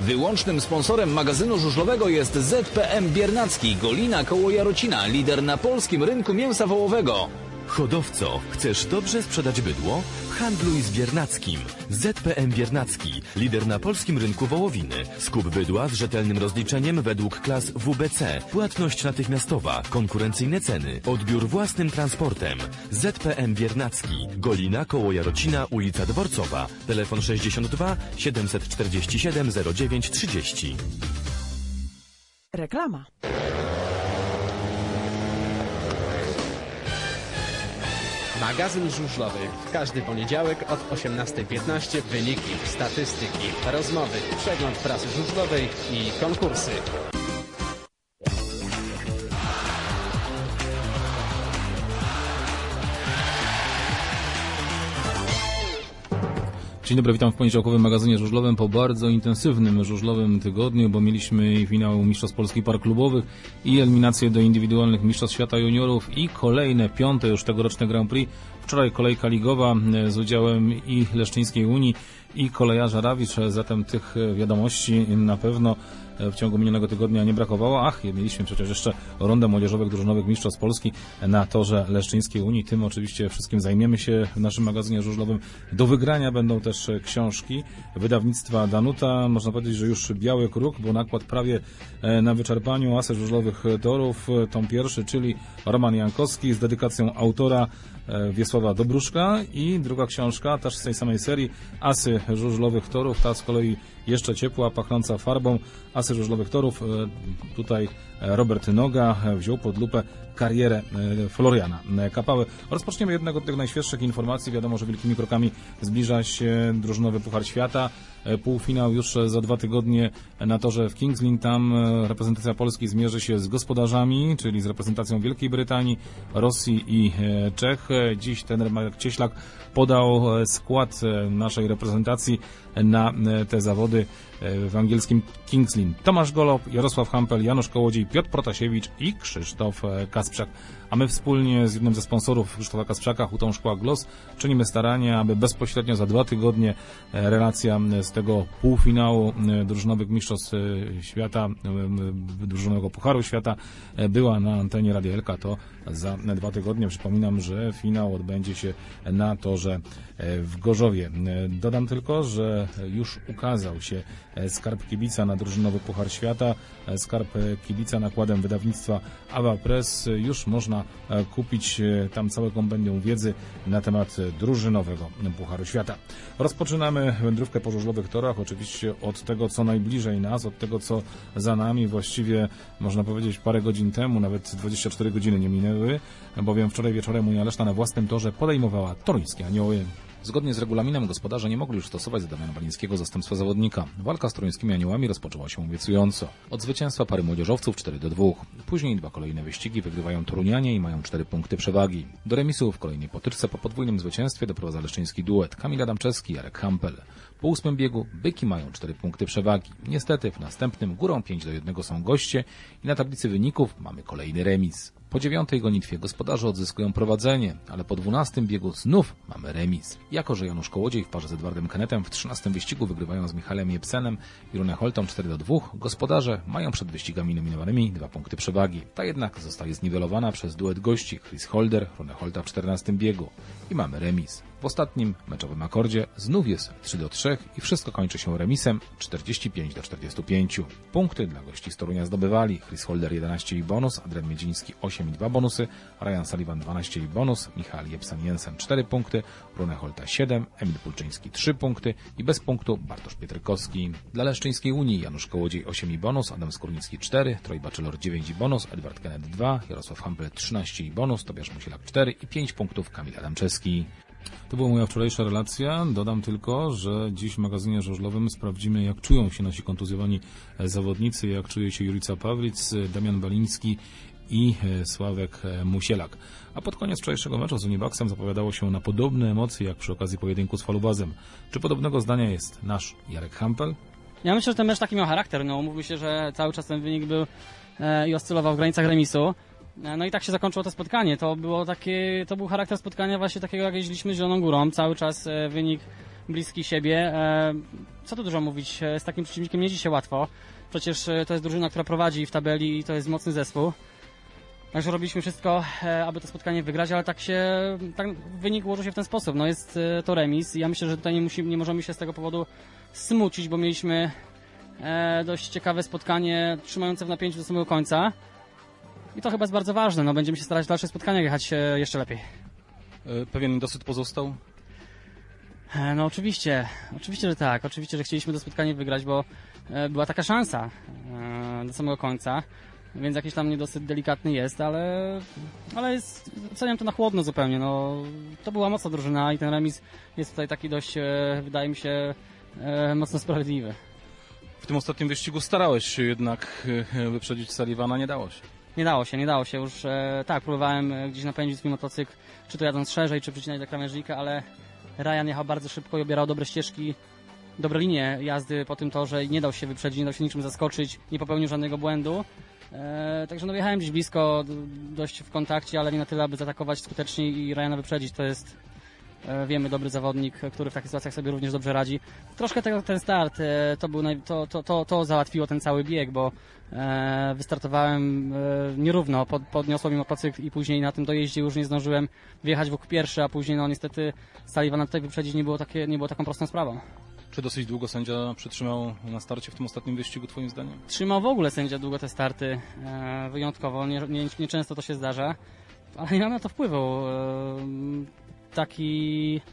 Wyłącznym sponsorem magazynu żużlowego jest ZPM Biernacki, Golina koło Jarocina, lider na polskim rynku mięsa wołowego. Hodowco, chcesz dobrze sprzedać bydło? Handluj z Biernackim. ZPM Biernacki, lider na polskim rynku wołowiny. Skup bydła z rzetelnym rozliczeniem według klas WBC. Płatność natychmiastowa, konkurencyjne ceny, odbiór własnym transportem. ZPM Biernacki, Golina koło Jarocina, ulica Dworcowa. Telefon 62 747 09 30. Reklama. Magazyn żużlowy. W każdy poniedziałek od 18:15 wyniki, statystyki, rozmowy, przegląd prasy żużlowej i konkursy. Dzień dobry, witam w poniedziałkowym magazynie żużlowym po bardzo intensywnym żużlowym tygodniu, bo mieliśmy finał Mistrzostw Polski Par Klubowych i eliminację do indywidualnych Mistrzostw Świata Juniorów i kolejne, piąte już tegoroczne Grand Prix. Wczoraj kolejka ligowa z udziałem i Leszczyńskiej Unii i Kolejarza Rawicz, zatem tych wiadomości na pewno w ciągu minionego tygodnia nie brakowało. Mieliśmy przecież jeszcze rundę młodzieżowych, drużynowych Mistrzostw Polski na torze Leszczyńskiej Unii. Tym oczywiście wszystkim zajmiemy się w naszym magazynie żużlowym. Do wygrania będą też książki wydawnictwa Danuta. Można powiedzieć, że już biały kruk, bo nakład prawie na wyczerpaniu. Asy żużlowych torów, tom pierwszy, czyli Roman Jankowski z dedykacją autora Wiesława Dobruszka, i druga książka, też z tej samej serii, Asy żużlowych torów, ta z kolei jeszcze ciepła, pachnąca farbą. Asy żużlowych torów, tutaj Robert Noga wziął pod lupę karierę Floriana Kapały. Rozpoczniemy jednego z tych najświeższych informacji. Wiadomo, że wielkimi krokami zbliża się drużynowy Puchar Świata. Półfinał już za 2 tygodnie na torze w Kings Lynn. Tam reprezentacja Polski zmierzy się z gospodarzami, czyli z reprezentacją Wielkiej Brytanii, Rosji i Czech. Dziś trener Marek Cieślak podał skład naszej reprezentacji na te zawody w angielskim Kings Lynn. Tomasz Golob, Jarosław Hampel, Janusz Kołodziej, Piotr Protasiewicz i Krzysztof Kasprzak. A my wspólnie z jednym ze sponsorów Krzysztofa Kasprzaka, Hutą Szkła Gloss, czynimy starania, aby bezpośrednio za 2 tygodnie relacja z tego półfinału drużynowych Mistrzostw Świata, drużynowego Pucharu Świata była na antenie Radia Elka. To za 2 tygodnie. Przypominam, że finał odbędzie się na torze w Gorzowie. Dodam tylko, że już ukazał się skarb kibica na drużynowy Puchar Świata. Skarb kibica nakładem wydawnictwa Awa Press. Już można kupić tam całe kompendium wiedzy na temat drużynowego Pucharu Świata. Rozpoczynamy wędrówkę po żużlowych torach, oczywiście od tego, co najbliżej nas, od tego, co za nami. Właściwie można powiedzieć parę godzin temu, nawet 24 godziny nie minęły, bowiem wczoraj wieczorem Unia Leszna na własnym torze podejmowała toruńskie Anioły. Zgodnie z regulaminem gospodarze nie mogli już stosować za Damiana Balińskiego zastępstwa zawodnika. Walka z toruńskimi Aniołami rozpoczęła się obiecująco. Od zwycięstwa pary młodzieżowców 4-2. Później 2 kolejne wyścigi wygrywają Torunianie i mają 4 punkty przewagi. Do remisu w kolejnej potyczce po podwójnym zwycięstwie doprowadza leszczyński duet Kamil Adamczewski i Jarek Hampel. Po 8 biegu Byki mają 4 punkty przewagi. Niestety w następnym górą 5-1 są goście i na tablicy wyników mamy kolejny remis. Po 9 gonitwie gospodarze odzyskują prowadzenie, ale po 12 biegu znów mamy remis. Jako że Janusz Kołodziej w parze z Edwardem Kennetem w 13 wyścigu wygrywają z Michałem Jepsenem i Runeholtą 4-2, gospodarze mają przed wyścigami nominowanymi 2 punkty przewagi. Ta jednak zostaje zniwelowana przez duet gości Chris Holder, Runeholta w 14 biegu i mamy remis. W ostatnim meczowym akordzie znów jest 3-3 i wszystko kończy się remisem 45-45. Punkty dla gości z Torunia zdobywali Chris Holder 11 i bonus, Adrian Miedziński 8 i 2 bonusy, Ryan Sullivan 12 i bonus, Michał Jepsen-Jensen 4 punkty, Runeholta 7, Emil Pulczyński 3 punkty i bez punktu Bartosz Pietrkowski. Dla Leszczyńskiej Unii Janusz Kołodziej 8 i bonus, Adam Skórnicki 4, Troy Bachelor 9 i bonus, Edward Kenneth 2, Jarosław Hampel 13 i bonus, Tobiasz Musielak 4 i 5 punktów Kamil Adamczewski. To była moja wczorajsza relacja. Dodam tylko, że dziś w magazynie żużlowym sprawdzimy, jak czują się nasi kontuzjowani zawodnicy, jak czuje się Jurica Pawlic, Damian Baliński i Sławek Musielak. A pod koniec wczorajszego meczu z Unibaxem zapowiadało się na podobne emocje jak przy okazji pojedynku z Falubazem. Czy podobnego zdania jest nasz Jarek Hampel? Ja myślę, że ten mecz taki miał charakter. Mówi się, że cały czas ten wynik był i oscylował w granicach remisu. No i tak się zakończyło to spotkanie. To był charakter spotkania właśnie takiego, jak jeździliśmy z Zieloną Górą. Cały czas wynik bliski siebie. Co tu dużo mówić, z takim przeciwnikiem nie jeździ się łatwo. Przecież to jest drużyna, która prowadzi w tabeli i to jest mocny zespół. Także robiliśmy wszystko, aby to spotkanie wygrać, ale tak wynik ułożył się w ten sposób. No jest to remis i ja myślę, że tutaj nie możemy się z tego powodu smucić, bo mieliśmy dość ciekawe spotkanie trzymające w napięciu do samego końca. I to chyba jest bardzo ważne. No, będziemy się starać w dalszych spotkaniach jechać jeszcze lepiej. Pewien dosyć pozostał? No oczywiście, że tak. Oczywiście, że chcieliśmy to spotkanie wygrać, bo była taka szansa do samego końca. Więc jakiś tam niedosyt delikatny jest, ale oceniam to na chłodno zupełnie. No, to była mocna drużyna i ten remis jest tutaj taki dość, wydaje mi się, mocno sprawiedliwy. W tym ostatnim wyścigu starałeś się jednak wyprzedzić Sullivana, nie dało się. Nie dało się już. Tak, próbowałem gdzieś napędzić swój motocykl, czy to jadąc szerzej, czy przycinać do krawężnika, ale Ryan jechał bardzo szybko i obierał dobre ścieżki, dobre linie jazdy po tym torze i nie dał się wyprzedzić, nie dał się niczym zaskoczyć, nie popełnił żadnego błędu. Także no wjechałem gdzieś blisko, dość w kontakcie, ale nie na tyle, aby zaatakować skutecznie i Ryana wyprzedzić. To jest, wiemy, dobry zawodnik, który w takich sytuacjach sobie również dobrze radzi. Troszkę ten start, to załatwiło ten cały bieg, bo wystartowałem nierówno, podniosło mi motocykl i później na tym dojeździe już nie zdążyłem wjechać w pierwszy, a później no niestety Sullivana tutaj wyprzedzić nie było taką prostą sprawą. Czy dosyć długo sędzia przytrzymał na starcie w tym ostatnim wyścigu, twoim zdaniem? Trzymał w ogóle sędzia długo te starty, wyjątkowo, nieczęsto to się zdarza, ale nie ma na to wpływu. Taki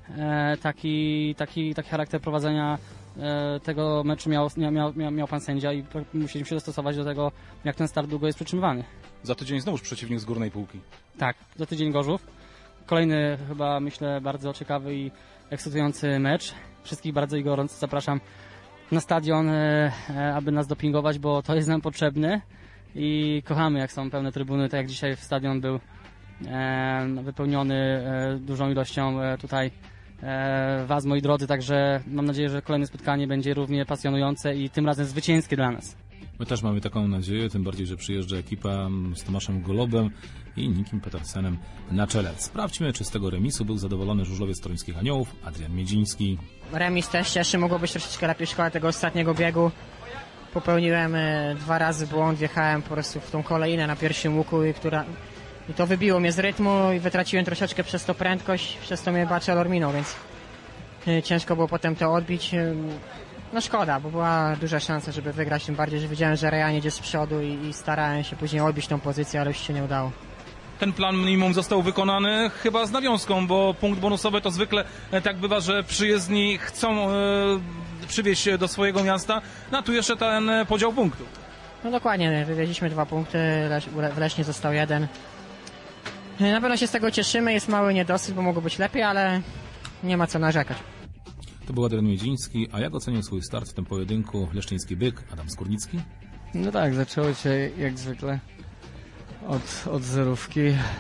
charakter prowadzenia tego meczu miał pan sędzia i musieliśmy się dostosować do tego, jak ten start długo jest przytrzymywany. Za tydzień znowuż przeciwnik z górnej półki. Tak, za tydzień Gorzów. Kolejny chyba, myślę, bardzo ciekawy i ekscytujący mecz. Wszystkich bardzo i gorąco zapraszam na stadion, aby nas dopingować, bo to jest nam potrzebne i kochamy, jak są pełne trybuny, tak jak dzisiaj stadion był wypełniony dużą ilością tutaj was, moi drodzy, także mam nadzieję, że kolejne spotkanie będzie równie pasjonujące i tym razem zwycięskie dla nas. My też mamy taką nadzieję, tym bardziej, że przyjeżdża ekipa z Tomaszem Golobem i Nikim Petersenem na czele. Sprawdźmy, czy z tego remisu był zadowolony żużlowiec Toruńskich Aniołów, Adrian Miedziński. Remis też cieszy, mogło być troszeczkę lepiej w szkole tego ostatniego biegu. Popełniłem 2 razy błąd, wjechałem po prostu w tą kolejnę na pierwszym łuku i to wybiło mnie z rytmu i wytraciłem troszeczkę przez to prędkość, przez to mnie Bachelor minął, więc ciężko było potem to odbić. No szkoda, bo była duża szansa, żeby wygrać, tym bardziej, że wiedziałem, że Ryan jedzie z przodu i starałem się później odbić tą pozycję, ale już się nie udało. Ten plan minimum został wykonany chyba z nawiązką, bo punkt bonusowy to zwykle tak bywa, że przyjezdni chcą przywieźć do swojego miasta, no a tu jeszcze ten podział punktów. No dokładnie, wywieźliśmy 2 punkty, w Lesznie został 1. Na pewno się z tego cieszymy, jest mały niedosyt, bo mogło być lepiej, ale nie ma co narzekać. To był Adrian Miedziński, a jak ocenił swój start w tym pojedynku leszczyński byk Adam Skórnicki? No tak, zaczęło się jak zwykle od zerówki.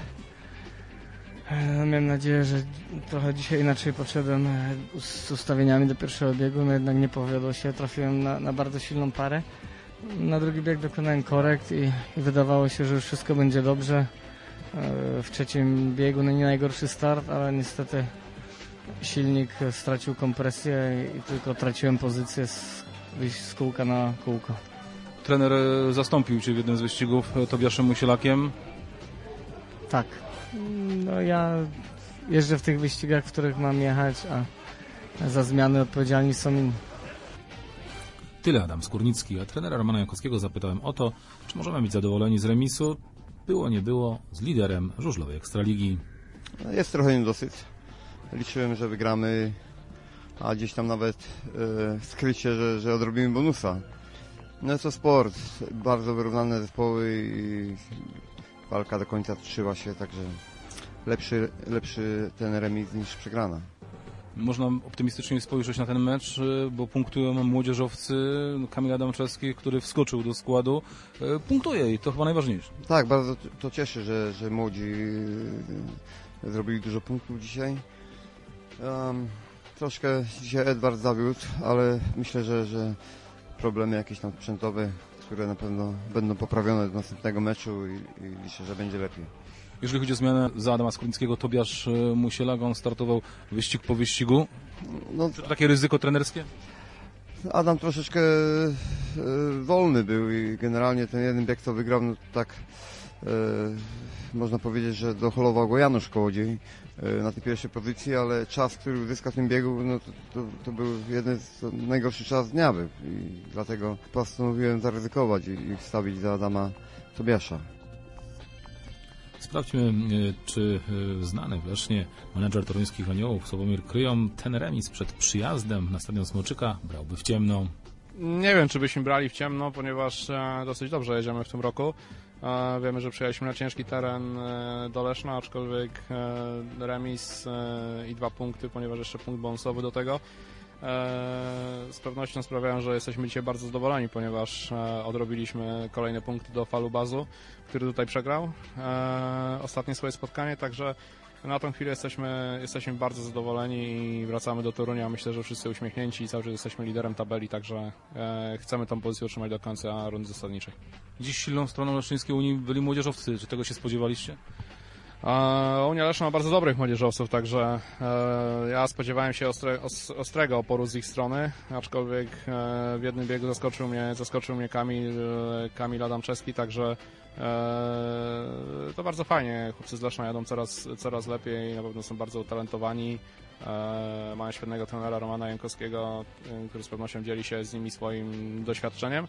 Miałem nadzieję, że trochę dzisiaj inaczej podszedłem z ustawieniami do pierwszego biegu, no jednak nie powiodło się, trafiłem na bardzo silną parę. Na drugi bieg dokonałem korekt i wydawało się, że już wszystko będzie dobrze. W trzecim biegu no nie najgorszy start, ale niestety silnik stracił kompresję i tylko traciłem pozycję z kółka na kółko. Trener zastąpił Cię w jednym z wyścigów Tobiaszem Musielakiem. Tak. No ja jeżdżę w tych wyścigach, w których mam jechać, a za zmiany odpowiedzialni są inni. Tyle Adam Skórnicki, a trenera Romana Jankowskiego zapytałem o to, czy możemy być zadowoleni z remisu. Było, nie było, z liderem żużlowej Ekstraligi. Jest trochę niedosyt. Liczyłem, że wygramy, a gdzieś tam nawet skrycie, że odrobimy bonusa. No to sport, bardzo wyrównane zespoły i walka do końca toczyła się, także lepszy ten remis niż przegrana. Można optymistycznie spojrzeć na ten mecz, bo punktują młodzieżowcy. Kamil Adamczewski, który wskoczył do składu, punktuje i to chyba najważniejsze. Tak, bardzo to cieszy, że młodzi zrobili dużo punktów dzisiaj. Troszkę dzisiaj Edward zawiódł, ale myślę, że problemy jakieś tam sprzętowe, które na pewno będą poprawione do następnego meczu i liczę, że będzie lepiej. Jeżeli chodzi o zmianę za Adama Skórnickiego, Tobiasz Musielaga, on startował wyścig po wyścigu. No, Czy to takie ryzyko trenerskie? Adam troszeczkę wolny był i generalnie ten jeden bieg, co wygrał, no tak można powiedzieć, że doholował go Janusz Kołodziej na tej pierwszej pozycji, ale czas, który uzyskał w tym biegu, no to był jeden z najgorszych czas dnia był i dlatego postanowiłem zaryzykować i wstawić za Adama Tobiasza. Sprawdźmy, czy znany w Lesznie menedżer toruńskich Aniołów Sławomir Kryjom ten remis przed przyjazdem na stadion Smoczyka brałby w ciemno. Nie wiem, czy byśmy brali w ciemno, ponieważ dosyć dobrze jedziemy w tym roku. Wiemy, że przyjechaliśmy na ciężki teren do Leszna, aczkolwiek remis i 2 punkty, ponieważ jeszcze punkt bonusowy do tego z pewnością sprawiają, że jesteśmy dzisiaj bardzo zadowoleni, ponieważ odrobiliśmy kolejne punkty do Falubazu, który tutaj przegrał ostatnie swoje spotkanie, także na tą chwilę jesteśmy bardzo zadowoleni i wracamy do Torunia. Myślę, że wszyscy uśmiechnięci i cały czas jesteśmy liderem tabeli, także chcemy tą pozycję utrzymać do końca rundy zasadniczej. Dziś silną stroną Leszczyńskiej Unii byli młodzieżowcy. Czy tego się spodziewaliście? Unia Leszna ma bardzo dobrych młodzieżowców, także ja spodziewałem się ostrego oporu z ich strony, aczkolwiek w jednym biegu zaskoczył mnie Kamil Adamczewski, także to bardzo fajnie. Chłopcy z Leszna jadą coraz lepiej, na pewno są bardzo utalentowani. Mają świetnego trenera Romana Jankowskiego, który z pewnością dzieli się z nimi swoim doświadczeniem.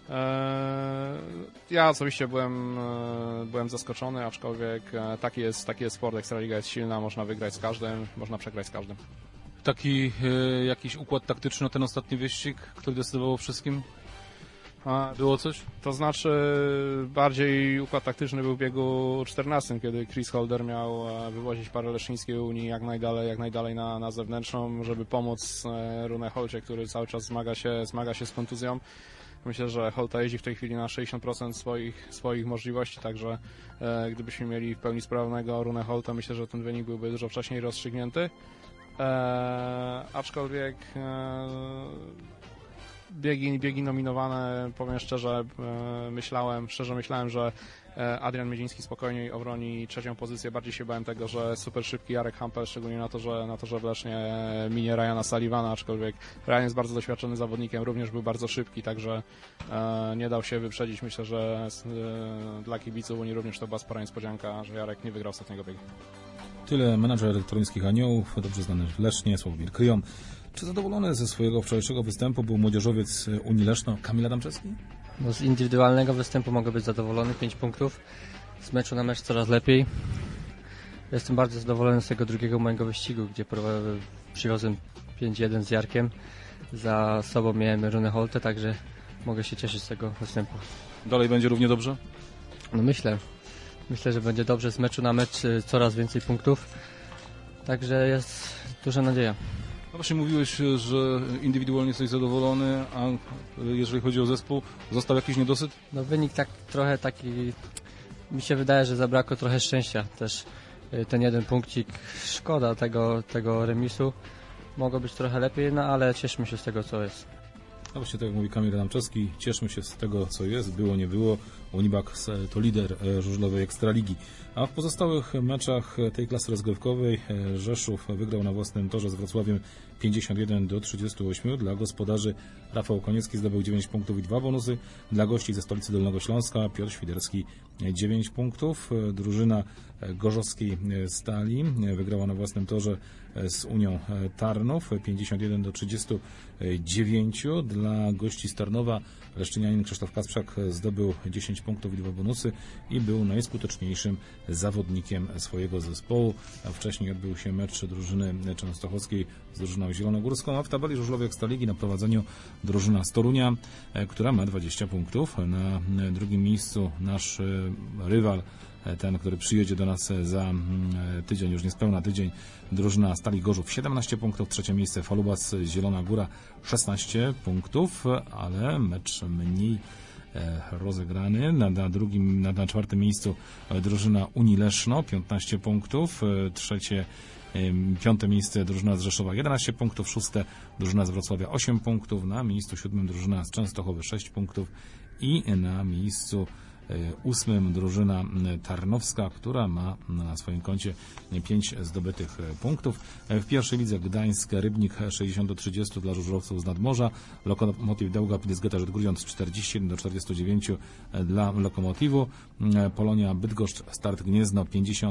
Ja osobiście byłem zaskoczony, aczkolwiek taki jest sport, Ekstraliga jest silna, można wygrać z każdym, można przegrać z każdym. Taki jakiś układ taktyczny na ten ostatni wyścig, który decydował o wszystkim? Było coś? To znaczy bardziej układ taktyczny był w biegu 14, kiedy Chris Holder miał wywozić parę Leszczyńskiej Unii jak najdalej na zewnętrzną, żeby pomóc Rune Holcie, który cały czas zmaga się z kontuzją. Myślę, że Holta jeździ w tej chwili na 60% swoich możliwości, także gdybyśmy mieli w pełni sprawnego Rune Holta, myślę, że ten wynik byłby dużo wcześniej rozstrzygnięty. Aczkolwiek biegi nominowane, powiem szczerze, myślałem, że Adrian Miedziński spokojniej obroni 3. pozycję. Bardziej się bałem tego, że super szybki Jarek Hampel, szczególnie na to, że w Lesznie minie Ryana Sullivana, aczkolwiek Ryan jest bardzo doświadczony zawodnikiem, również był bardzo szybki, także nie dał się wyprzedzić. Myślę, że dla kibiców Unii również to była spora niespodzianka, że Jarek nie wygrał ostatniego biegu. Tyle menadżer toruńskich Aniołów, dobrze znany w Lesznie, Sławomir Kryjom. Czy zadowolony ze swojego wczorajszego występu był młodzieżowiec Unii Leszno Kamil Adamczewski? No, z indywidualnego występu mogę być zadowolony, 5 punktów. Z meczu na mecz coraz lepiej. Jestem bardzo zadowolony z tego drugiego mojego wyścigu, gdzie przywiozłem 5-1 z Jarkiem. Za sobą miałem Rune Holte, także mogę się cieszyć z tego występu. Dalej będzie równie dobrze? No myślę, że będzie dobrze, z meczu na mecz coraz więcej punktów. Także jest duża nadzieja. No właśnie mówiłeś, że indywidualnie jesteś zadowolony, a jeżeli chodzi o zespół, został jakiś niedosyt? No wynik trochę taki, mi się wydaje, że zabrakło trochę szczęścia też. Ten jeden punkcik, szkoda tego remisu. Mogło być trochę lepiej, no ale cieszmy się z tego, co jest. No właśnie tak jak mówi Kamil Adamczewski, cieszmy się z tego, co jest, było, nie było. Unibax to lider żużlowej Ekstraligi. A w pozostałych meczach tej klasy rozgrywkowej Rzeszów wygrał na własnym torze z Wrocławiem 51-38. Dla gospodarzy Rafał Koniecki zdobył 9 punktów i 2 bonusy. Dla gości ze stolicy Dolnego Śląska Piotr Świderski 9 punktów. Drużyna gorzowskiej Stali wygrała na własnym torze z Unią Tarnów 51-39. Dla gości z Tarnowa leszczynianin Krzysztof Kasprzak zdobył 10 punktów i 2 bonusy i był najskuteczniejszym zawodnikiem swojego zespołu. A wcześniej odbył się mecz drużyny częstochowskiej z drużyną zielonogórską, a w tabeli żużlowej Ekstraligi na prowadzeniu drużyna z Torunia, która ma 20 punktów. Na drugim miejscu nasz rywal, ten, który przyjedzie do nas za tydzień, już niespełna tydzień, drużyna Stali Gorzów 17 punktów, trzecie miejsce Falubas Zielona Góra 16 punktów, ale mecz mniej rozegrany. Na czwartym miejscu drużyna Unii Leszno 15 punktów, piąte miejsce drużyna z Rzeszowa 11 punktów, szóste drużyna z Wrocławia 8 punktów, na miejscu siódmym drużyna z Częstochowy 6 punktów i na miejscu 8. drużyna tarnowska, która ma na swoim koncie 5 zdobytych punktów. W pierwszej lidze Gdańsk Rybnik 60-30 dla żużlowców z Nadmorza, Lokomotiv Daugavpils Getarzec Grudziądz 41-49 dla Lokomotivu, Polonia Bydgoszcz Start Gniezno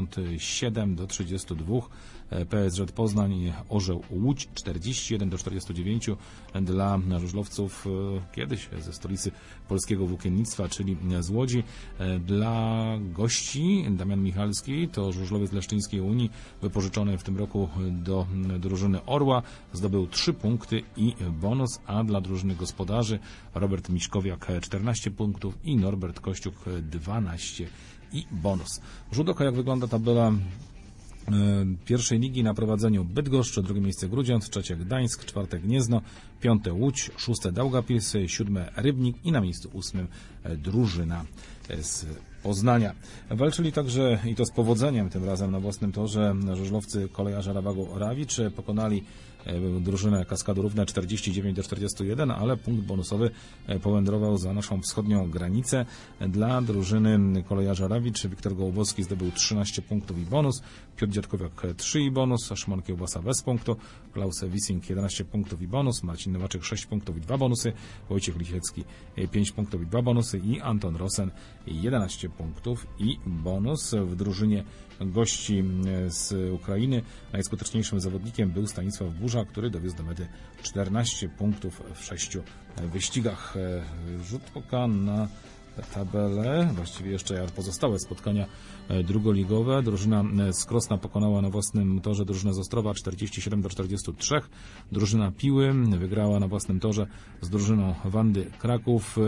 57-32, PSŻ Poznań Orzeł Łódź 41-49 dla żużlowców kiedyś ze stolicy polskiego włókiennictwa, czyli z Łodzi. Dla gości Damian Michalski to żużlowiec Leszczyńskiej Unii wypożyczony w tym roku do drużyny Orła, zdobył 3 punkty i bonus, a dla drużyny gospodarzy Robert Miśkowiak 14 punktów i Norbert Kościuk 12 i bonus. Rzut oka, jak wygląda tabela pierwszej ligi: na prowadzeniu Bydgoszcz, drugie miejsce Grudziądz, trzecie Gdańsk, czwarte Gniezno, piąte Łódź, szóste Daugavpils, siódme Rybnik i na miejscu 8 drużyna z Poznania. Walczyli także, i to z powodzeniem tym razem, na własnym torze żużlowcy kolejarza Rawago-Rawicz. Pokonali drużynę Kaskady Równe 49-41, ale punkt bonusowy powędrował za naszą wschodnią granicę. Dla drużyny kolejarza Rawicz Wiktor Gołobowski zdobył 13 punktów i bonus, Piotr Dziadkowiak 3 i bonus, Szymon Kiełbasa bez punktu, Klaus Wissing 11 punktów i bonus, Marcin Nowaczek 6 punktów i 2 bonusy, Wojciech Lichecki 5 punktów i 2 bonusy i Anton Rosen 11 punktów i bonus. W drużynie gości z Ukrainy najskuteczniejszym zawodnikiem był Stanisław Burza, który dowiózł do mety 14 punktów w 6 wyścigach. Rzut oka na tabelę, właściwie jeszcze pozostałe spotkania drugoligowe. Drużyna z Krosna pokonała na własnym torze drużynę z Ostrowa 47-43. Drużyna Piły wygrała na własnym torze z drużyną Wandy Kraków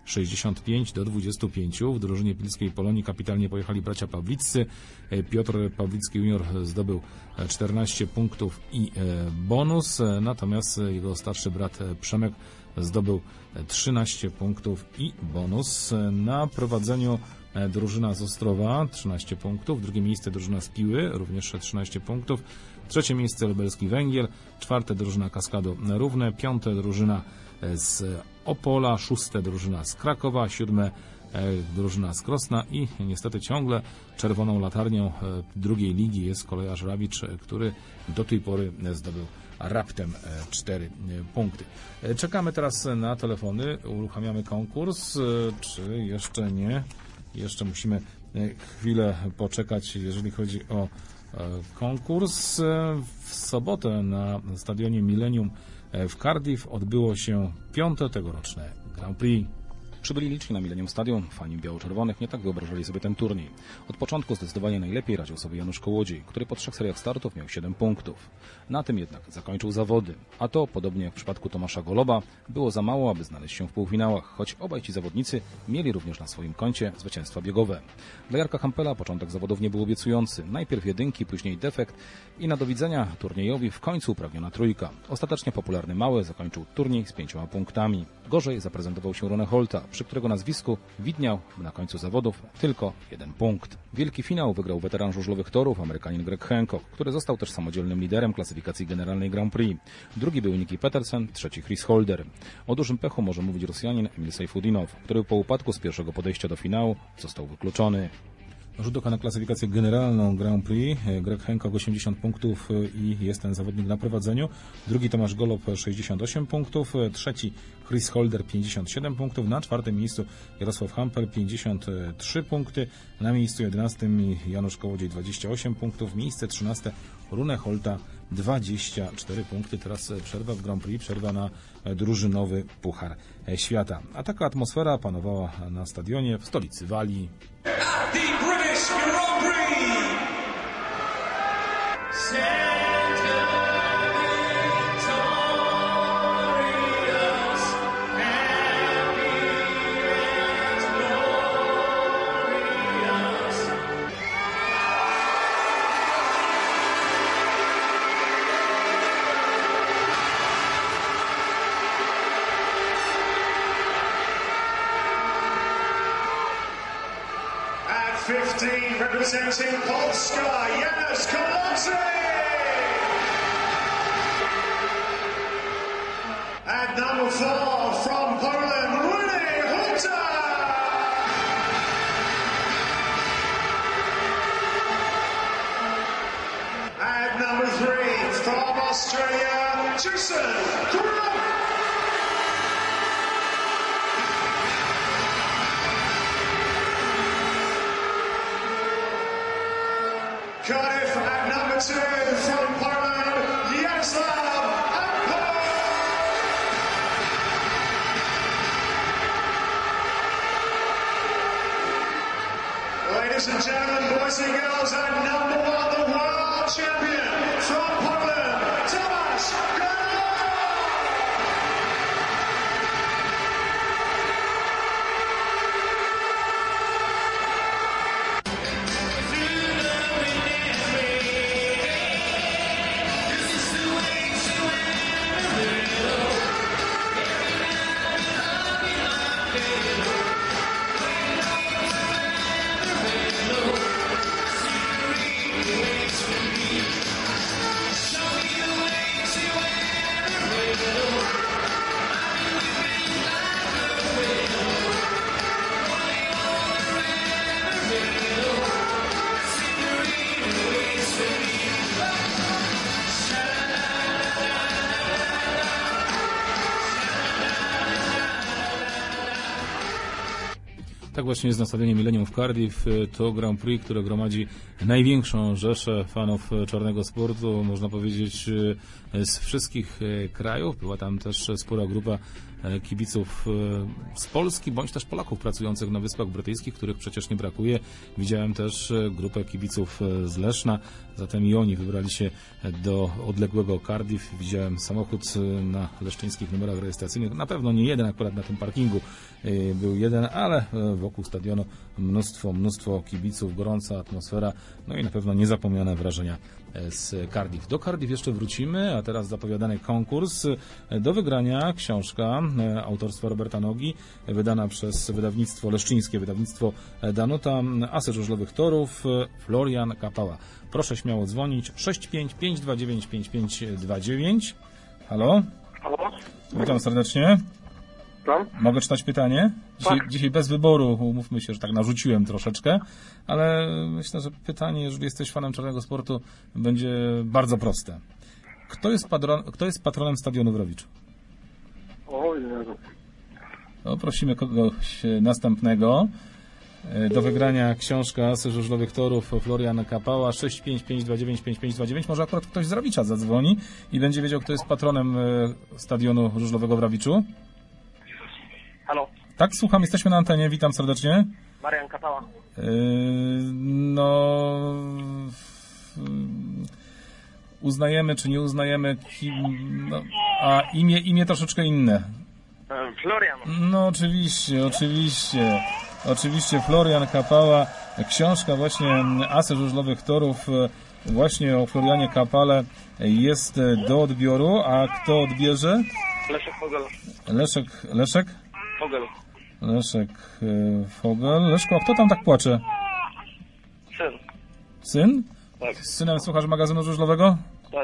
65-25. W drużynie pilskiej Polonii kapitalnie pojechali bracia Pawliccy. Piotr Pawlicki junior zdobył 14 punktów i bonus, natomiast jego starszy brat Przemek zdobył 13 punktów i bonus. Na prowadzeniu drużyna z Ostrowa 13 punktów, drugie miejsce drużyna z Piły, również 13 punktów, trzecie miejsce Lubelski Węgiel, czwarte drużyna Kaskadu Równe, piąte drużyna z Opola, szóste drużyna z Krakowa, siódme drużyna z Krosna i niestety ciągle czerwoną latarnią drugiej ligi jest kolejarz Rawicz, który do tej pory zdobył raptem 4 punkty. Czekamy teraz na telefony, uruchamiamy konkurs, czy jeszcze nie? Jeszcze musimy chwilę poczekać, jeżeli chodzi o konkurs. W sobotę na stadionie Millennium w Cardiff odbyło się 5. tegoroczne Grand Prix. Przybyli liczni na Millennium Stadium, fani biało-czerwonych nie tak wyobrażali sobie ten turniej. Od początku zdecydowanie najlepiej radził sobie Janusz Kołodziej, który po 3 seriach startów miał 7 punktów. Na tym jednak zakończył zawody, a to, podobnie jak w przypadku Tomasza Goloba, było za mało, aby znaleźć się w półfinałach, choć obaj ci zawodnicy mieli również na swoim koncie zwycięstwa biegowe. Dla Jarka Hampela początek zawodów nie był obiecujący. Najpierw jedynki, później defekt i na do widzenia turniejowi w końcu upragniona trójka. Ostatecznie popularny Mały zakończył turniej z 5 punktami. Gorzej zaprezentował się Rone Holta, przy którego nazwisku widniał na końcu zawodów tylko 1 punkt. Wielki finał wygrał weteran żużlowych torów, Amerykanin Greg Hancock, który został też samodzielnym liderem klasyfikacji generalnej Grand Prix. Drugi był Nicky Petersen, trzeci Chris Holder. O dużym pechu może mówić Rosjanin Emil Sejfudinow, który po upadku z pierwszego podejścia do finału został wykluczony. Rzut oka na klasyfikację generalną Grand Prix. Greg Hancock 80 punktów i jest ten zawodnik na prowadzeniu. Drugi Tomasz Golob 68 punktów. Trzeci Chris Holder 57 punktów. Na czwartym miejscu Jarosław Hampel 53 punkty. Na miejscu 11 Janusz Kołodziej 28 punktów. Miejsce 13 Rune Holta 24 punkty. Teraz przerwa w Grand Prix, przerwa na drużynowy Puchar Świata. A taka atmosfera panowała na stadionie w stolicy Walii. Grand Prix. At 15, representing Polska, Janusz Kołodziej. At number 4, from Poland, Rune Holta. aggressive from Poland, Yaroslav Ankov. Ladies and gentlemen, boys and girls, and number one, the world champion from Poland, Tomasz Golow. Tak właśnie jest na stadionie Millennium w Cardiff. To Grand Prix, które gromadzi największą rzeszę fanów czarnego sportu, można powiedzieć z wszystkich krajów. Była tam też spora grupa kibiców z Polski, bądź też Polaków pracujących na Wyspach Brytyjskich, których przecież nie brakuje. Widziałem też grupę kibiców z Leszna, zatem i oni wybrali się do odległego Cardiff. Widziałem samochód na leszczyńskich numerach rejestracyjnych, na pewno nie jeden, akurat na tym parkingu był jeden, ale wokół stadionu mnóstwo kibiców, gorąca atmosfera, no i na pewno niezapomniane wrażenia z Cardiff. Do Cardiff jeszcze wrócimy, a teraz zapowiadany konkurs. Do wygrania książka autorstwa Roberta Nogi, wydana przez wydawnictwo leszczyńskie, wydawnictwo Danuta, Asy żużlowych torów, Florian Kapała. Proszę śmiało dzwonić 655295529. Halo? Halo? Witam serdecznie. Tam? Mogę czytać pytanie? Dzisiaj bez wyboru, umówmy się, że tak narzuciłem troszeczkę, ale myślę, że pytanie, jeżeli jesteś fanem czarnego sportu, będzie bardzo proste. Kto jest patronem stadionu w Rawiczu? Oj, Jezu. No, prosimy kogoś następnego. Do wygrania książka Asy żużlowych torów Florian Kapała 655295529. Może akurat ktoś z Rawicza zadzwoni i będzie wiedział, kto jest patronem stadionu żużlowego w Rawiczu. Halo? Tak, słucham, jesteśmy na antenie, witam serdecznie. Marian Kapała. Uznajemy czy nie uznajemy, a imię troszeczkę inne. Florian. No oczywiście Florian Kapała, książka właśnie Asy żużlowych torów, właśnie o Florianie Kapale jest do odbioru, a kto odbierze? Leszek Fogel. Leszek? Fogel. Leszek Fogel. Leszko, a kto tam tak płacze? Syn. Syn? Tak. Z synem słuchasz magazynu żużlowego? Tak.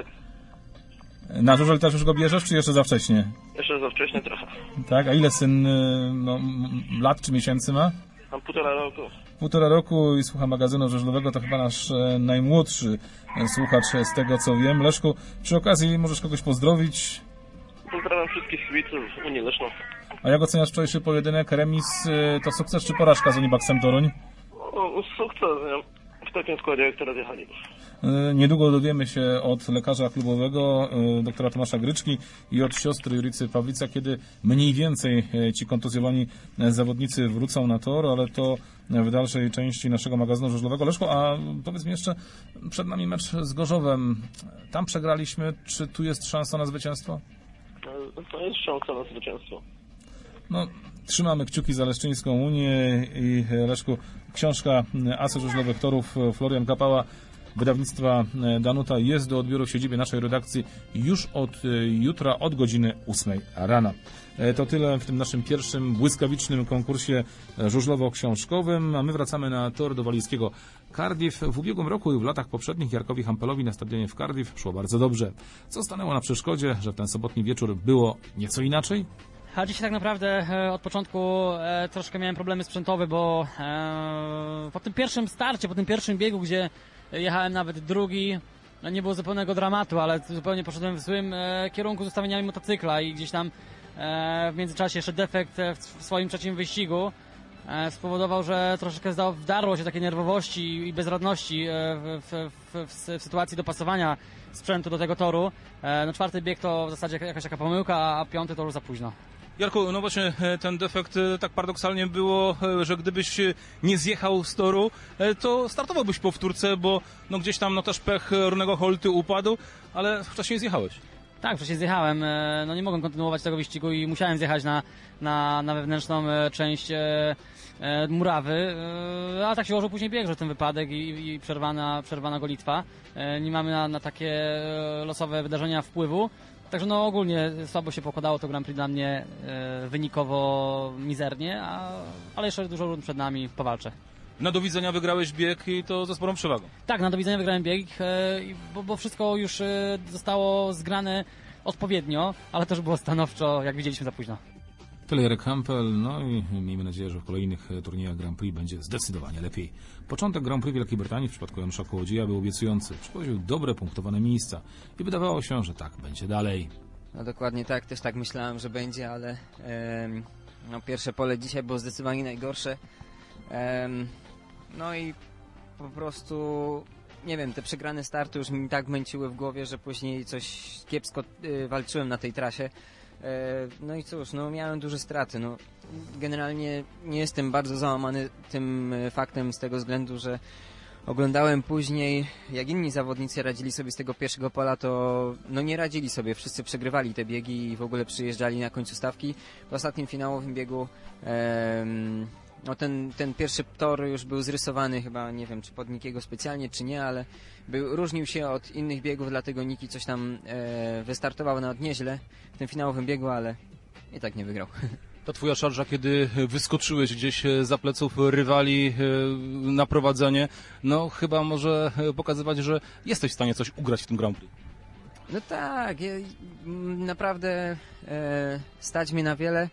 Na żużel też już go bierzesz, czy jeszcze za wcześnie? Jeszcze za wcześnie trochę. Tak, a ile syn lat czy miesięcy ma? Mam 1,5 roku. 1,5 roku i słucha magazynu żużlowego, to chyba nasz najmłodszy słuchacz z tego, co wiem. Leszku, przy okazji możesz kogoś pozdrowić? Pozdrawiam wszystkich kibiców z Unii Leszno. A jak oceniasz wczorajszy pojedynek? Remis to sukces czy porażka z Unibaksem Toruń? Sukces, w takim składzie, jak teraz jechali. Niedługo dowiemy się od lekarza klubowego, doktora Tomasza Gryczki, i od siostry Jurycy Pawlica, kiedy mniej więcej ci kontuzjowani zawodnicy wrócą na tor, ale to w dalszej części naszego magazynu żużlowego. Leszko, a powiedz mi jeszcze, przed nami mecz z Gorzowem. Tam przegraliśmy, czy tu jest szansa na zwycięstwo? To jest szansa na zwycięstwo. No, trzymamy kciuki za Leszczyńską Unię i Leszku, książka Asy żużlowych torów Florian Kapała, wydawnictwa Danuta, jest do odbioru w siedzibie naszej redakcji już od jutra od godziny 8 rana. To tyle w tym naszym pierwszym błyskawicznym konkursie żużlowo-książkowym, a my wracamy na tor do walijskiego Cardiff. W ubiegłym roku i w latach poprzednich Jarkowi Hampelowi na stadionie w Cardiff szło bardzo dobrze. Co stanęło na przeszkodzie, że w ten sobotni wieczór było nieco inaczej? A dzisiaj tak naprawdę od początku troszkę miałem problemy sprzętowe, bo po tym pierwszym starcie, po tym pierwszym biegu, gdzie jechałem nawet drugi, nie było zupełnego dramatu, ale zupełnie poszedłem w złym kierunku z ustawieniami motocykla i gdzieś tam w międzyczasie jeszcze defekt w swoim trzecim wyścigu. spowodował, że troszeczkę wdarło się takie nerwowości i bezradności w sytuacji dopasowania sprzętu do tego toru. No 4. bieg to w zasadzie jakaś taka pomyłka, a 5. to już za późno. Jarku, no właśnie ten defekt tak paradoksalnie było, że gdybyś nie zjechał z toru, to startowałbyś po wtórce, bo no gdzieś tam no też pech Ronego Holty upadł, ale wcześniej zjechałeś. Tak, wcześniej zjechałem. No nie mogłem kontynuować tego wyścigu i musiałem zjechać na wewnętrzną część murawy, a tak się ułożył później bieg, że ten wypadek i przerwana gonitwa. Nie mamy na takie losowe wydarzenia wpływu. Także no ogólnie słabo się pokładało to Grand Prix dla mnie, wynikowo mizernie, ale jeszcze dużo rund przed nami, powalczę. Na do widzenia wygrałeś bieg i to ze sporą przewagą. Tak, na do widzenia wygrałem bieg, bo wszystko już zostało zgrane odpowiednio, ale też było stanowczo, jak widzieliśmy, za późno. Tyle Jarek Hampel, no i miejmy nadzieję, że w kolejnych turniejach Grand Prix będzie zdecydowanie lepiej. Początek Grand Prix Wielkiej Brytanii w przypadku Janusza Kołodzieja był obiecujący. Przywoził dobre punktowane miejsca i wydawało się, że tak będzie dalej. No dokładnie tak, też tak myślałem, że będzie, ale no, pierwsze pole dzisiaj było zdecydowanie najgorsze. No i po prostu, nie wiem, te przegrane starty już mi tak męciły w głowie, że później coś kiepsko walczyłem na tej trasie. No i cóż, no miałem duże straty. No, generalnie nie jestem bardzo załamany tym faktem z tego względu, że oglądałem później, jak inni zawodnicy radzili sobie z tego pierwszego pola, to no nie radzili sobie. Wszyscy przegrywali te biegi i w ogóle przyjeżdżali na końcu stawki. W ostatnim finałowym biegu no ten pierwszy tor już był zrysowany, chyba nie wiem czy pod Nikiego specjalnie czy nie, ale różnił się od innych biegów, dlatego Niki coś tam wystartował nawet nieźle w tym finałowym biegu, ale i tak nie wygrał. Ta twoja szarża, kiedy wyskoczyłeś gdzieś za pleców rywali na prowadzenie, no chyba może pokazywać, że jesteś w stanie coś ugrać w tym Grand Prix. No tak, naprawdę stać mnie na wiele.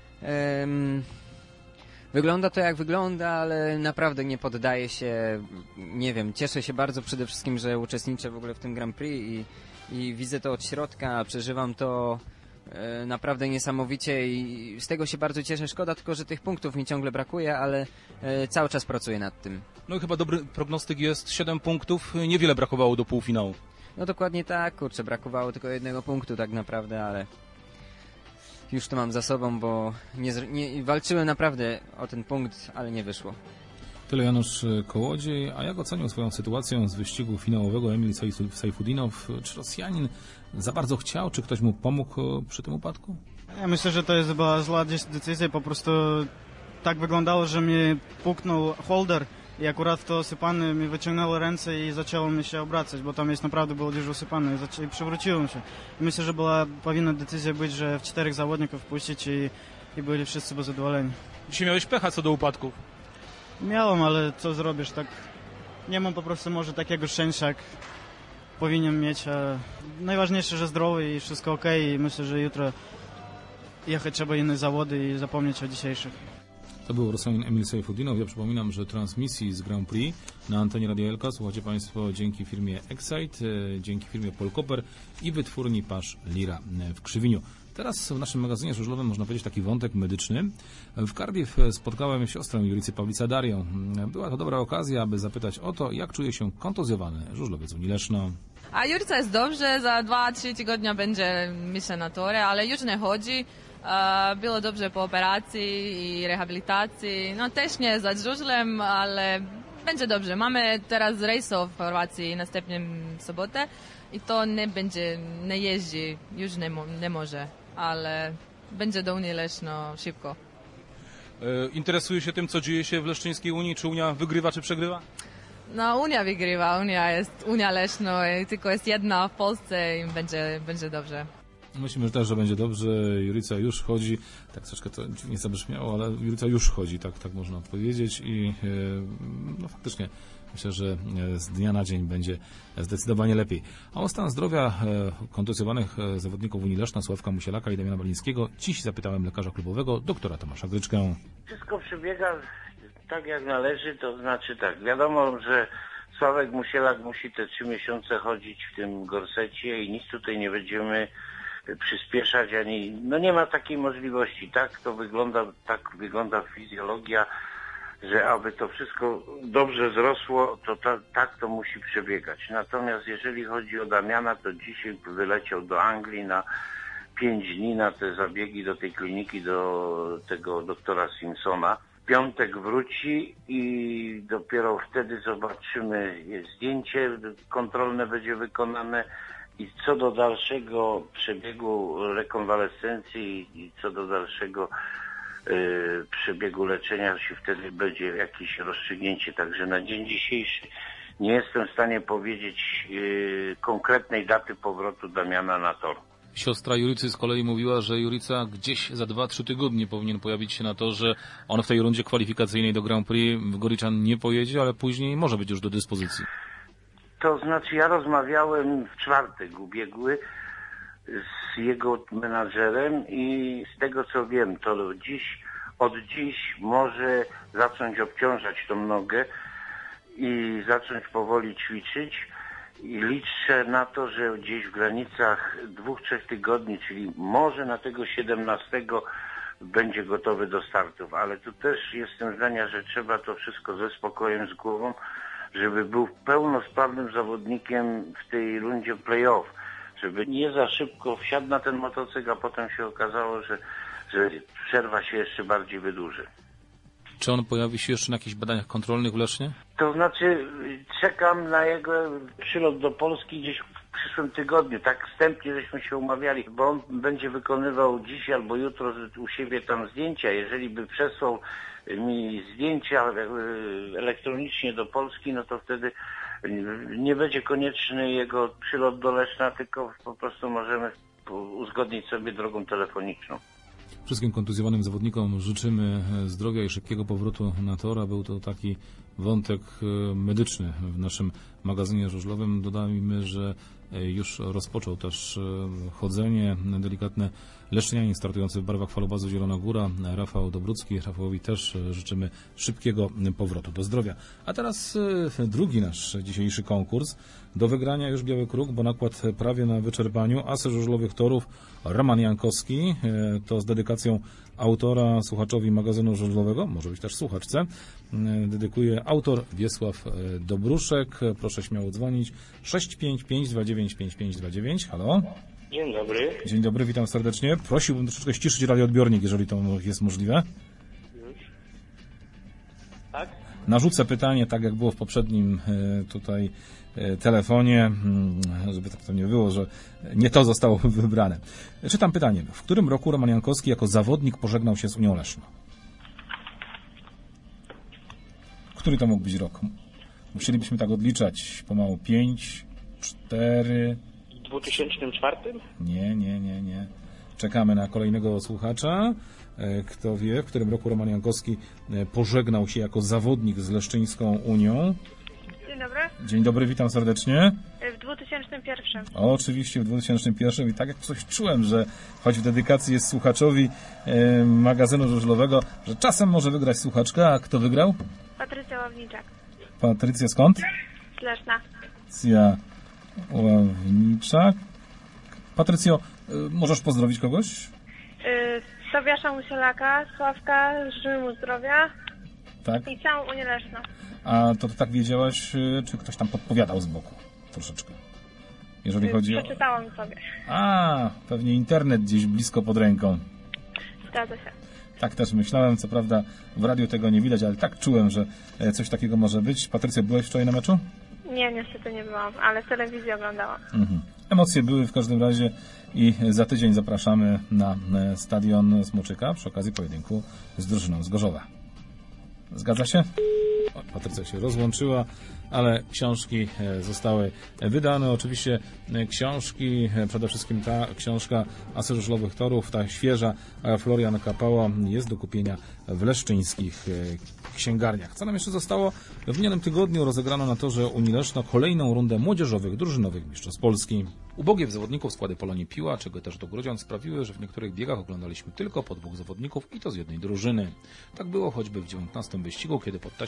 Wygląda to jak wygląda, ale naprawdę nie poddaję się, nie wiem, cieszę się bardzo przede wszystkim, że uczestniczę w ogóle w tym Grand Prix i widzę to od środka, przeżywam to naprawdę niesamowicie i z tego się bardzo cieszę. Szkoda tylko, że tych punktów mi ciągle brakuje, ale cały czas pracuję nad tym. No i chyba dobry prognostyk jest 7 punktów, niewiele brakowało do półfinału. No dokładnie tak, kurczę, brakowało tylko 1 punktu tak naprawdę, ale już to mam za sobą, bo nie walczyłem naprawdę o ten punkt, ale nie wyszło. Tyle Janusz Kołodziej, a jak ocenił swoją sytuację z wyścigu finałowego Emil Sajfudinow? Czy Rosjanin za bardzo chciał, czy ktoś mu pomógł przy tym upadku? Ja myślę, że to była zła decyzja, po prostu tak wyglądało, że mi puknął holder i akurat w to osypany mi wyciągnęło ręce i zaczęło mi się obracać, bo tam jest naprawdę było dużo osypane i przewróciłem się. I myślę, że powinna decyzja być, że w 4 zawodników puścić i byli wszyscy zadowoleni. Dzisiaj miałeś pecha co do upadków. Miałem, ale co zrobisz, tak nie mam po prostu może takiego szczęścia, jak powinien mieć. Najważniejsze, że zdrowy i wszystko ok i myślę, że jutro jechać trzeba inne zawody i zapomnieć o dzisiejszych. To był Rosjanin Emil Sajfudinow. Ja przypominam, że transmisji z Grand Prix na antenie Radia Elka słuchacie Państwo dzięki firmie Excite, dzięki firmie Polkoper i wytwórni Pasz Lira w Krzywieniu. Teraz w naszym magazynie żużlowym można powiedzieć taki wątek medyczny. W Cardiff spotkałem siostrę Juricy Pawlica Darią. Była to dobra okazja, aby zapytać o to, jak czuje się kontuzjowany żużlowiec Unii Leszno. A Jurica jest dobrze, za 2-3 tygodnie będzie myślę na torze, ale już nie chodzi. Było dobrze po operacji i rehabilitacji. No też nie za żużlem, ale będzie dobrze. Mamy teraz rejsów w Chorwacji następną sobotę i to nie jeździ, już nie może, ale będzie do Unii Leszno szybko. Interesuje się tym, co dzieje się w Leszczyńskiej Unii? Czy Unia wygrywa, czy przegrywa? No Unia wygrywa, Unia Leszno, tylko jest jedna w Polsce i będzie dobrze. Myślimy też, że będzie dobrze. Jurica już chodzi. Tak troszkę to nie zabrzmiało, ale Jurica już chodzi, tak można odpowiedzieć. I no faktycznie myślę, że z dnia na dzień będzie zdecydowanie lepiej. A o stan zdrowia kontuzjowanych zawodników Unii Leszna, Sławka Musielaka i Damiana Balińskiego dziś zapytałem lekarza klubowego, doktora Tomasza Gryczkę. Wszystko przebiega tak jak należy, to znaczy tak, wiadomo, że Sławek Musielak musi te 3 miesiące chodzić w tym gorsecie i nic tutaj nie będziemy przyspieszać, ani, no nie ma takiej możliwości, tak wygląda fizjologia, że aby to wszystko dobrze zrosło, to tak to musi przebiegać. Natomiast jeżeli chodzi o Damiana, to dzisiaj wyleciał do Anglii na 5 dni na te zabiegi do tej kliniki, do tego doktora Simpsona. W piątek wróci i dopiero wtedy zobaczymy zdjęcie kontrolne będzie wykonane i co do dalszego przebiegu rekonwalescencji i co do dalszego przebiegu leczenia się wtedy będzie jakieś rozstrzygnięcie. Także na dzień dzisiejszy nie jestem w stanie powiedzieć konkretnej daty powrotu Damiana na tor. Siostra Juricy z kolei mówiła, że Jurica gdzieś za 2-3 tygodnie powinien pojawić się na torze. On w tej rundzie kwalifikacyjnej do Grand Prix w Goryczan nie pojedzie, ale później może być już do dyspozycji. To znaczy ja rozmawiałem w czwartek ubiegły z jego menadżerem i z tego co wiem, to od dziś może zacząć obciążać tą nogę i zacząć powoli ćwiczyć i liczę na to, że gdzieś w granicach 2-3 tygodni, czyli może na tego 17 będzie gotowy do startów, ale tu też jestem zdania, że trzeba to wszystko ze spokojem, z głową, żeby był pełnosprawnym zawodnikiem w tej rundzie play-off, żeby nie za szybko wsiadł na ten motocykl, a potem się okazało, że przerwa się jeszcze bardziej wydłuży. Czy on pojawi się jeszcze na jakichś badaniach kontrolnych w Lesznie? To znaczy czekam na jego przylot do Polski gdzieś w przyszłym tygodniu. Tak wstępnie żeśmy się umawiali, bo on będzie wykonywał dziś albo jutro u siebie tam zdjęcia. Jeżeli by przesłał mi zdjęcia elektronicznie do Polski, no to wtedy nie będzie konieczny jego przylot do Leszna, tylko po prostu możemy uzgodnić sobie drogą telefoniczną. Wszystkim kontuzjowanym zawodnikom życzymy zdrowia i szybkiego powrotu na tor. Był to taki wątek medyczny w naszym magazynie żużlowym. Dodajmy, że już rozpoczął też chodzenie, delikatne leszczynianin startujący w barwach falobazu Zielona Góra, Rafał Dobrucki. Rafałowi też życzymy szybkiego powrotu do zdrowia. A teraz drugi nasz dzisiejszy konkurs. Do wygrania już Biały Kruk, bo nakład prawie na wyczerpaniu. Asy żużlowych torów Roman Jankowski. To z dedykacją autora słuchaczowi magazynu żużlowego, może być też słuchaczce. Dedykuje autor Wiesław Dobruszek. Proszę śmiało dzwonić. 655 29 5529. Halo? Dzień dobry. Dzień dobry, witam serdecznie. Prosiłbym troszeczkę ściszyć radioodbiornik, jeżeli to jest możliwe. Już. Tak? Narzucę pytanie, tak jak było w poprzednim tutaj telefonie, żeby tak to nie było, że nie to zostało wybrane. Czytam pytanie. W którym roku Roman Jankowski jako zawodnik pożegnał się z Unią Leszno? Który to mógł być rok? Musielibyśmy tak odliczać pomału. 5, 4... W 2004? Nie. Czekamy na kolejnego słuchacza. Kto wie, w którym roku Roman Jankowski pożegnał się jako zawodnik z Leszczyńską Unią? Dzień dobry. Dzień dobry, witam serdecznie. W 2001. Oczywiście w 2001 i tak jak coś czułem, że choć w dedykacji jest słuchaczowi magazynu żużlowego, że czasem może wygrać słuchaczka, a kto wygrał? Patrycja Ławniczak. Patrycja skąd? Z Leszna. Patrycja Ławniczak. Patrycjo, możesz pozdrowić kogoś? Tobiasza Musielaka, Sławka, życzymy mu zdrowia. Tak. I całą Unię Leszną. A to tak wiedziałaś, czy ktoś tam podpowiadał z boku? Troszeczkę. Jeżeli chodzi o... Przeczytałam sobie. A, pewnie internet gdzieś blisko pod ręką. Zgadza się. Tak też myślałem, co prawda w radiu tego nie widać, ale tak czułem, że coś takiego może być. Patrycja, byłeś wczoraj na meczu? Nie, niestety nie byłam, ale w telewizji oglądałam. Emocje były w każdym razie i za tydzień zapraszamy na stadion Smoczyka przy okazji pojedynku z drużyną z Gorzowa. Zgadza się? O, Patrycja się rozłączyła, ale książki zostały wydane. Oczywiście książki, przede wszystkim ta książka Asy żużlowych torów, ta świeża Florian Kapała jest do kupienia w leszczyńskich księgarniach. Co nam jeszcze zostało? W minionym tygodniu rozegrano na torze Unii Leszno kolejną rundę młodzieżowych, drużynowych mistrzostw Polski. Ubogich zawodników składy Polonii Piła, czego też do Grudziądz sprawiły, że w niektórych biegach oglądaliśmy tylko po 2 zawodników i to z jednej drużyny. Tak było choćby w 19 wyścigu, kiedy pod taśmą maszynysty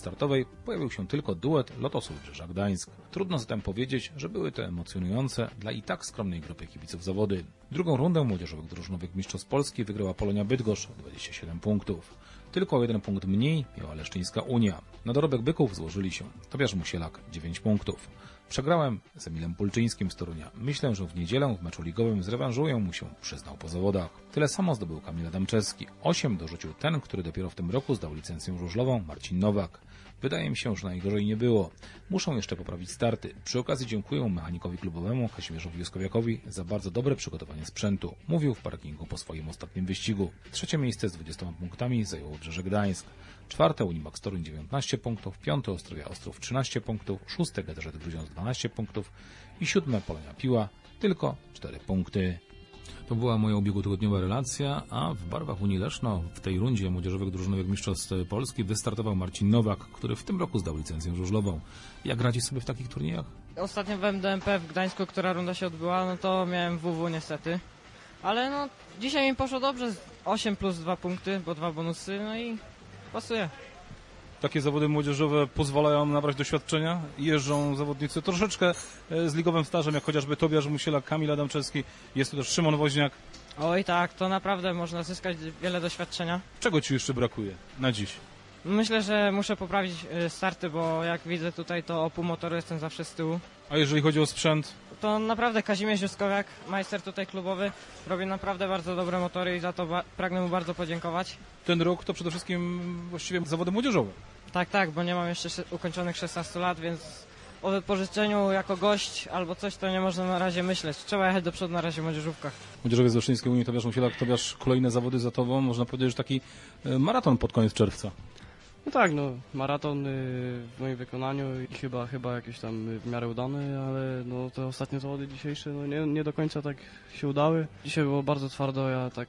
startowej pojawił się tylko duet Lotosu Brzeża Gdańsk. Trudno zatem powiedzieć, że były to emocjonujące dla i tak skromnej grupy kibiców zawody. Drugą rundę młodzieżowych drużynowych mistrzostw Polski wygrała Polonia Bydgoszcz, 27 punktów. Tylko o 1 punkt mniej miała Leszczyńska Unia. Na dorobek byków złożyli się Tobiasz Musielak, 9 punktów. Przegrałem z Emilem Pulczyńskim z Torunia. Myślę, że w niedzielę w meczu ligowym zrewanżują mu się, przyznał po zawodach. Tyle samo zdobył Kamil Adamczewski. 8 dorzucił ten, który dopiero w tym roku zdał licencję żużlową, Marcin Nowak. Wydaje mi się, że najgorzej nie było. Muszą jeszcze poprawić starty. Przy okazji dziękuję mechanikowi klubowemu Kazimierzowi Juskowiakowi za bardzo dobre przygotowanie sprzętu. Mówił w parkingu po swoim ostatnim wyścigu. 3. miejsce z 20 punktami zajęło Brzeże Gdańsk. 4. Unimax Toruń 19 punktów, 5. Ostrowia Ostrów 13 punktów, 6. GDŻ Grudziądz 12 punktów i 7. Polonia Piła tylko 4 punkty. To była moja ubiegłotygodniowa relacja, a w barwach Unii Leszno w tej rundzie młodzieżowych drużynowych mistrzostw Polski wystartował Marcin Nowak, który w tym roku zdał licencję żużlową. Jak radzi sobie w takich turniejach? Ostatnio w MDMP w Gdańsku, która runda się odbyła, no to miałem WW niestety. Ale no, dzisiaj mi poszło dobrze, 8 plus 2 punkty, bo 2 bonusy, no i pasuje. Takie zawody młodzieżowe pozwalają nabrać doświadczenia. Jeżdżą zawodnicy troszeczkę z ligowym stażem, jak chociażby Tobiasz Musielak, Kamil Adamczewski, jest tu też Szymon Woźniak. Oj tak, to naprawdę można zyskać wiele doświadczenia. Czego Ci jeszcze brakuje na dziś? Myślę, że muszę poprawić starty, bo jak widzę tutaj, to o pół motoru jestem zawsze z tyłu. A jeżeli chodzi o sprzęt? To naprawdę Kazimierz Juskowiak, majster tutaj klubowy, robi naprawdę bardzo dobre motory i za to pragnę mu bardzo podziękować. Ten rok to przede wszystkim właściwie zawody młodzieżowe. Tak, bo nie mam jeszcze ukończonych 16 lat, więc o wypożyczeniu jako gość albo coś to nie można na razie myśleć. Trzeba jechać do przodu na razie w młodzieżówkach. Młodzieżowiec z Leszczyńskiej Unii, Tobiasz Musielak. Tobiasz, kolejne zawody za Tobą. Można powiedzieć, że taki maraton pod koniec czerwca. No tak, no maraton w moim wykonaniu i chyba jakiś tam w miarę udany, ale no te ostatnie zawody dzisiejsze no nie do końca tak się udały. Dzisiaj było bardzo twardo, ja tak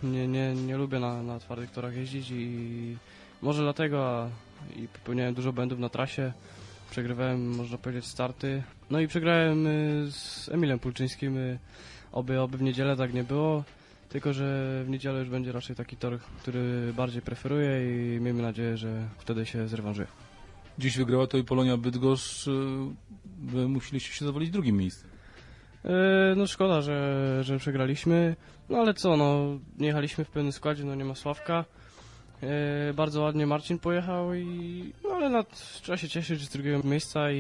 nie lubię na twardych torach jeździć i może dlatego i popełniałem dużo błędów na trasie. Przegrywałem, można powiedzieć, starty. No i przegrałem z Emilem Pulczyńskim. Oby w niedzielę tak nie było. Tylko że w niedzielę już będzie raczej taki tor, który bardziej preferuję i miejmy nadzieję, że wtedy się zrewanżuje. Dziś wygrała to i Polonia Bydgoszcz. Wy musieliście się zawalić drugim miejscem. No szkoda, że przegraliśmy. No ale co, no nie jechaliśmy w pełnym składzie, no nie ma Sławka. Bardzo ładnie Marcin pojechał no ale trzeba się cieszyć z drugiego miejsca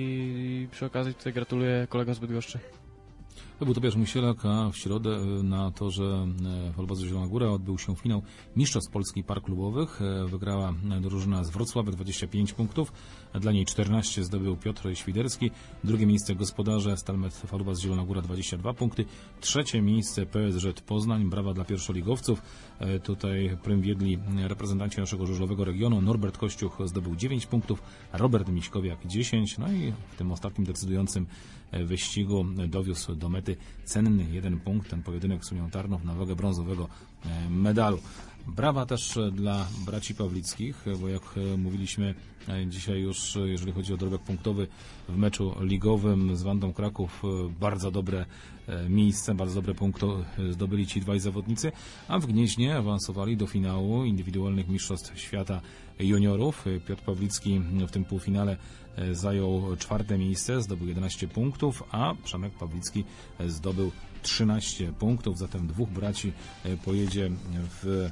i przy okazji tutaj gratuluję kolegom z Bydgoszczy. To był Tobiasz Musielak, a w środę na torze w Olbazu Zielona Góra odbył się finał Mistrzostw Polski Par Klubowych. Wygrała drużyna z Wrocławia 25 punktów, dla niej 14 zdobył Piotr Świderski. Drugie miejsce gospodarze Stalmet Olbaz Zielona Góra 22 punkty. Trzecie miejsce PSŻ Poznań, brawa dla pierwszoligowców. Tutaj prym wiedli reprezentanci naszego żużlowego regionu. Norbert Kościuch zdobył 9 punktów, Robert Miśkowiak 10, no i w tym ostatnim decydującym wyścigu dowiózł do mety cenny 1 punkt, ten pojedynek z Unią Tarnów na wagę brązowego medalu. Brawa też dla braci Pawlickich, bo jak mówiliśmy dzisiaj już, jeżeli chodzi o dorobek punktowy w meczu ligowym z Wandą Kraków, bardzo dobre miejsce, bardzo dobre punkty zdobyli ci dwaj zawodnicy, a w Gnieźnie awansowali do finału indywidualnych mistrzostw świata juniorów. Piotr Pawlicki w tym półfinale zajął 4. miejsce, zdobył 11 punktów, a Przemek Pawlicki zdobył 13 punktów, zatem dwóch braci pojedzie w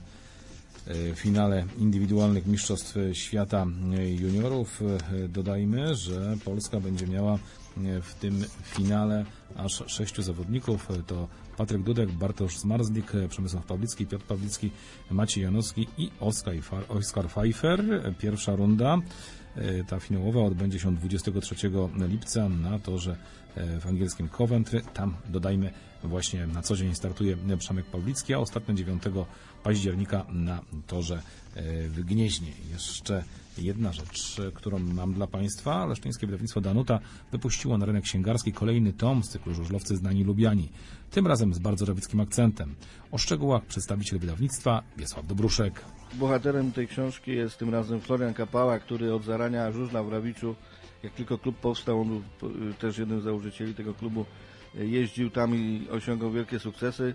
finale indywidualnych mistrzostw świata juniorów. Dodajmy, że Polska będzie miała w tym finale aż 6 zawodników. To Patryk Dudek, Bartosz Zmarzlik, Przemysław Pawlicki, Piotr Pawlicki, Maciej Janowski i Oskar Pfeiffer. Pierwsza runda, ta finałowa, odbędzie się 23 lipca na torze w angielskim Coventry. Tam, dodajmy, właśnie na co dzień startuje Przemek Pawlicki, a ostatnio 9 października na torze w Gnieźnie. Jeszcze jedna rzecz, którą mam dla Państwa. Leszczyńskie wydawnictwo Danuta wypuściło na rynek księgarski kolejny tom z cyklu Żużlowcy znani lubiani. Tym razem z bardzo rawickim akcentem. O szczegółach przedstawiciel wydawnictwa Wiesław Dobruszek. Bohaterem tej książki jest tym razem Florian Kapała, który od zarania żużla w Rawiczu, jak tylko klub powstał, on był też jednym z założycieli tego klubu, jeździł tam i osiągał wielkie sukcesy,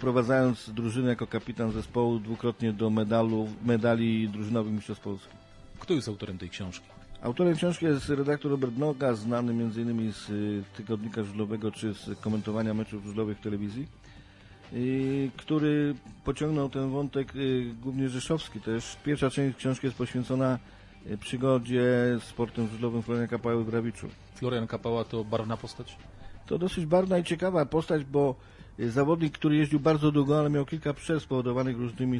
doprowadzając drużynę jako kapitan zespołu dwukrotnie do medali drużynowych mistrzostw Polski. Kto jest autorem tej książki? Autorem książki jest redaktor Robert Noga, znany m.in. z Tygodnika Żużlowego czy z komentowania meczów żużlowych w telewizji, który pociągnął ten wątek głównie rzeszowski też. Pierwsza część książki jest poświęcona przygodzie z sportem żużlowym Floriana Kapały w Rawiczu. Florian Kapała to barwna postać? To dosyć barwna i ciekawa postać, bo zawodnik, który jeździł bardzo długo, ale miał kilka przerw spowodowanych różnymi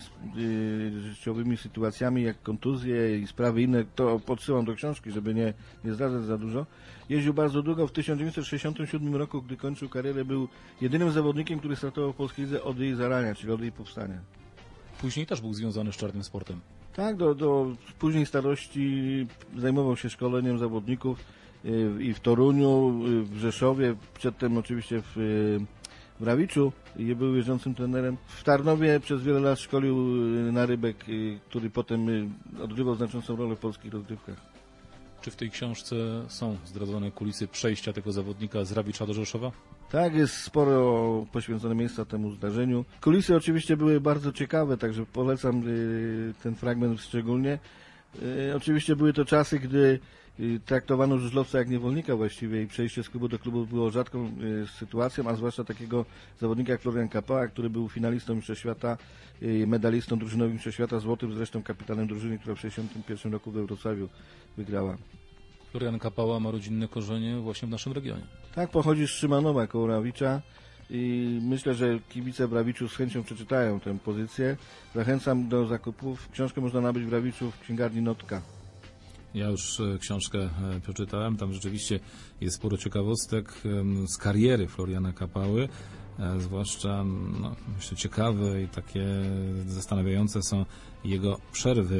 życiowymi sytuacjami, jak kontuzje i sprawy inne, to podsyłam do książki, żeby nie zdradzać za dużo. Jeździł bardzo długo. W 1967 roku, gdy kończył karierę, był jedynym zawodnikiem, który startował w polskiej lidze od jej zarania, czyli od jej powstania. Później też był związany z czarnym sportem. Tak, do późnej starości zajmował się szkoleniem zawodników i w Toruniu, w Rzeszowie, przedtem oczywiście w Rawiczu był jeżdżącym trenerem. W Tarnowie przez wiele lat szkolił Narybek, który potem odgrywał znaczącą rolę w polskich rozgrywkach. Czy w tej książce są zdradzone kulisy przejścia tego zawodnika z Rawicza do Rzeszowa? Tak, jest sporo poświęcone miejsca temu zdarzeniu. Kulisy oczywiście były bardzo ciekawe, także polecam ten fragment szczególnie. Oczywiście były to czasy, gdy traktowano żużlowca jak niewolnika właściwie i przejście z klubu do klubu było rzadką sytuacją, a zwłaszcza takiego zawodnika jak Florian Kapała, który był finalistą Mistrzostw Świata, medalistą drużynowym Mistrzostw Świata, złotym zresztą kapitanem drużyny, która w 1961 roku we Wrocławiu wygrała. Florian Kapała ma rodzinne korzenie właśnie w naszym regionie. Tak, pochodzi z Szymanowa koło Rawicza i myślę, że kibice w Rawiczu z chęcią przeczytają tę pozycję. Zachęcam do zakupów. Książkę można nabyć w Rawiczu w księgarni Notka. Ja już książkę przeczytałem, tam rzeczywiście jest sporo ciekawostek z kariery Floriana Kapały, zwłaszcza myślę ciekawe i takie zastanawiające są jego przerwy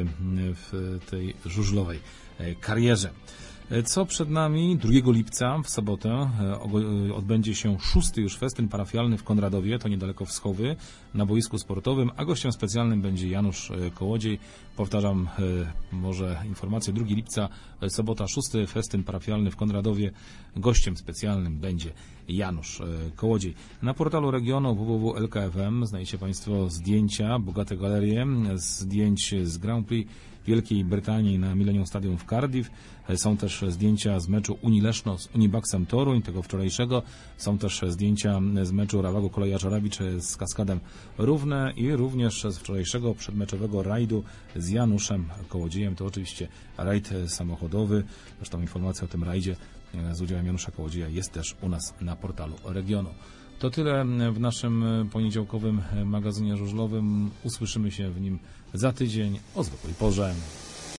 w tej żużlowej karierze. Co przed nami? 2 lipca w sobotę odbędzie się 6. już festyn parafialny w Konradowie, to niedaleko Wschowy, na boisku sportowym, a gościem specjalnym będzie Janusz Kołodziej. Powtarzam może informację, 2 lipca, sobota, 6. festyn parafialny w Konradowie, gościem specjalnym będzie Janusz Kołodziej. Na portalu regionu www.lk.fm znajdziecie Państwo zdjęcia, bogate galerie zdjęć z Grand Prix Wielkiej Brytanii na Millennium Stadium w Cardiff. Są też zdjęcia z meczu Unii Leszno z Unibaxem Toruń, tego wczorajszego. Są też zdjęcia z meczu Rawagu Kolejarza Rawicz z Kaskadem Równe i również z wczorajszego przedmeczowego rajdu z Januszem Kołodziejem. To oczywiście rajd samochodowy. Zresztą informacja o tym rajdzie z udziałem Janusza Kołodzieja jest też u nas na portalu regionu. To tyle w naszym poniedziałkowym magazynie żużlowym. Usłyszymy się w nim za tydzień o zwykłej porze.